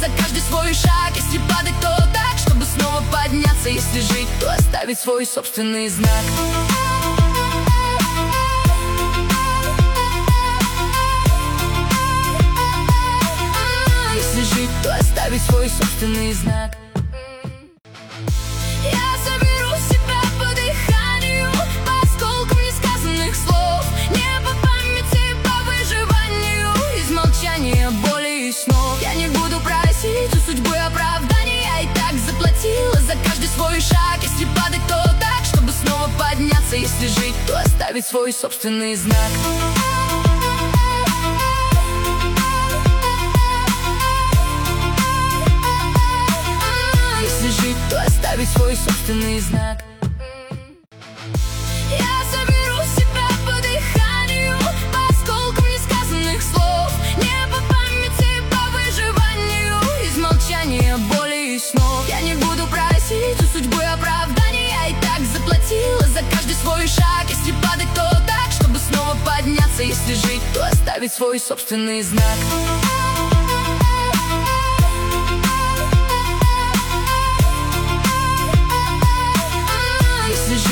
каждый свой шаг. Если падать, то так, чтобы снова подняться. Если жить, то оставить свой собственный знак. Если жить, то оставить свой собственный знак. Я соберу себя по дыханию, по осколкам несказанных слов, не по памяти, по выживанию, из молчания, боли и снов. Я не буду просить у судьбы оправдания, я и так заплатила за каждый свой шаг. Если падать, то так, чтобы снова подняться. Если жить, то оставить свой собственный знак. То оставить свой собственный знак. Я соберу себя по дыханию, по осколкам несказанных слов, не по памяти, по выживанию, из молчания, боли и снов. Я не буду просить у судьбы оправдания, я и так заплатила за каждый свой шаг. Если падать, то так, чтобы снова подняться. Если жить, то оставить свой собственный знак.